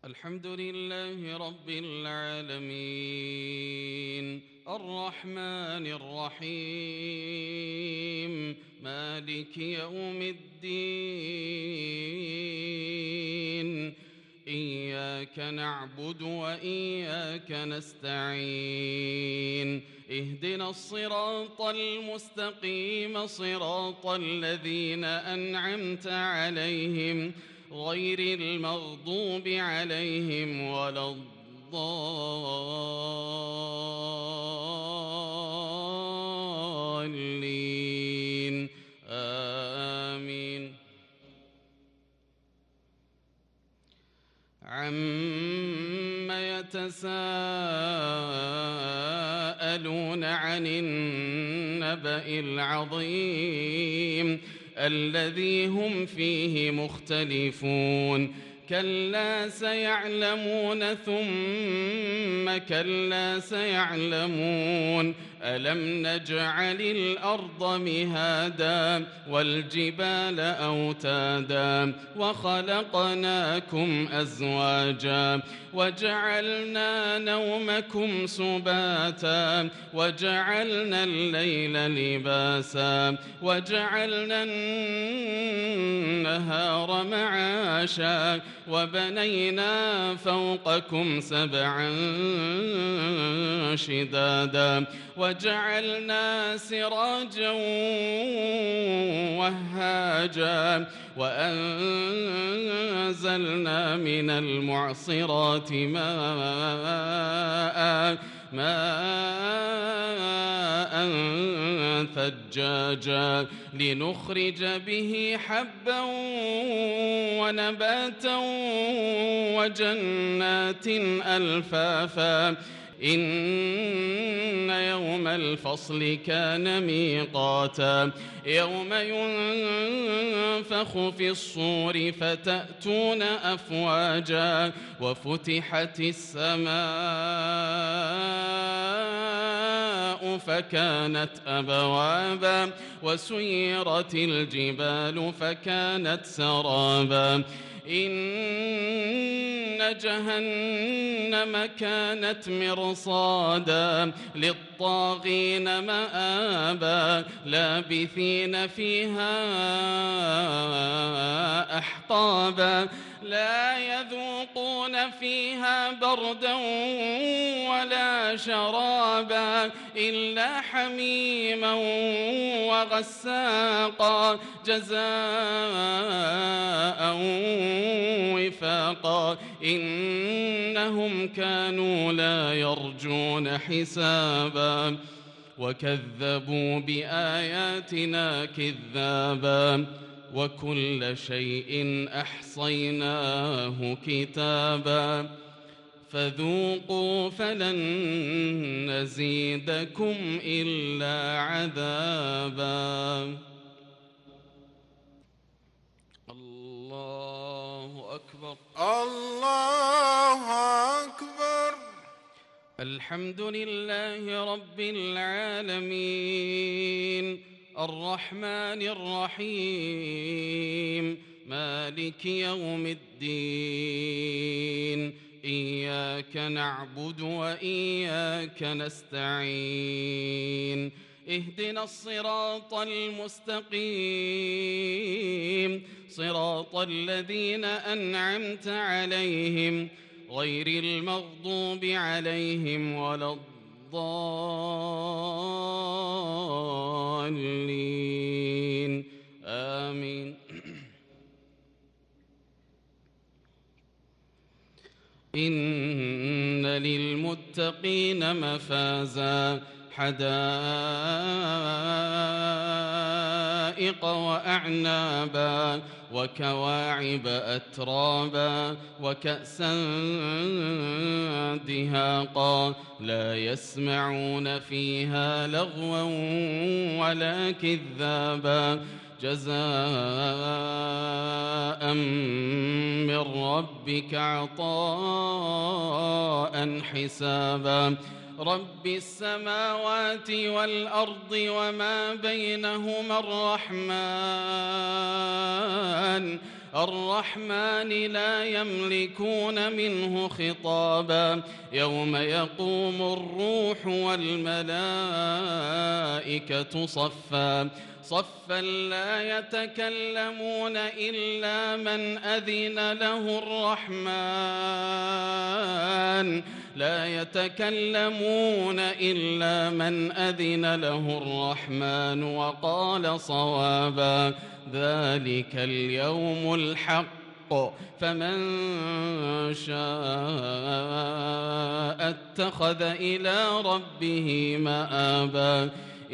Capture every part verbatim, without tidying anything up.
الحمد لله رب العالمين الرحمن الرحيم مالك يوم الدين إياك نعبد وإياك نستعين اهدنا الصراط المستقيم صراط الذين أنعمت عليهم غير المغضوب عليهم ولا الضالين آمين. عم يتساءلون عن النبأ العظيم الذي هم فيه مختلفون كلا سيعلمون ثم كلا سيعلمون ألم نجعل الأرض مهادا والجبال أوتادا وخلقناكم أزواجا وجعلنا نومكم سباتا وجعلنا الليل لباسا وجعلنا النهار معاشا وبنينا فوقكم سبعا شدادا وجعلنا سراجا وهاجا وأنزلنا من المعصرات ماء ماء ثجاجا لنخرج به حبا ونباتا وجنات ألفافا إن يوم الفصل كان ميقاتا يوم ينفخ في الصور فتأتون أفواجا وفتحت السماء فكانت أبوابا وسيرت الجبال فكانت سرابا إن جهنم كانت مرصادا للطاغين مآبا لابثين فيها أحقابا لا يذوقون فيها بردا ولا شرابا إلا حميما وغساقا جزاء وفاقا إنهم كانوا لا يرجون حسابا وكذبوا بآياتنا كذابا وكل شيء أحصيناه كتابا فذوقوا فلن نزيدكم إلا عذابا. الله أكبر الله أكبر. الحمد لله رب العالمين الرحمن الرحيم مالك يوم الدين إياك نعبد وإياك نستعين اهدنا الصراط المستقيم صراط الذين أنعمت عليهم غير المغضوب عليهم ولا الضالين آمين. إن للمتقين مفازا حدائق وأعنابا وكواعب أترابا وكأسا دهاقا لا يسمعون فيها لغوا ولا كذابا جزاء من ربك عطاء حسابا رب السماوات والأرض وما بينهما الرحمن الرحمن لا يملكون منه خطابا يوم يقوم الروح والملائكة صفا صفا لا يتكلمون إلا من أذن له الرحمن لا يتكلمون إلا من أذن له الرحمن وقال صوابا ذلك اليوم الحق فمن شاء اتخذ إلى ربه مآبا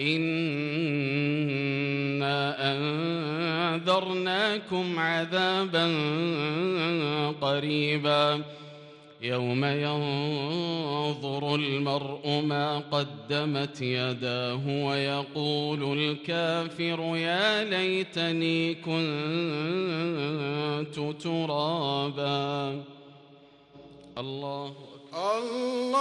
إنا أنذرناكم عذابا قريبا يوم ينظر المرء ما قدمت يداه ويقول الكافر يا ليتني كنت ترابا. الله الله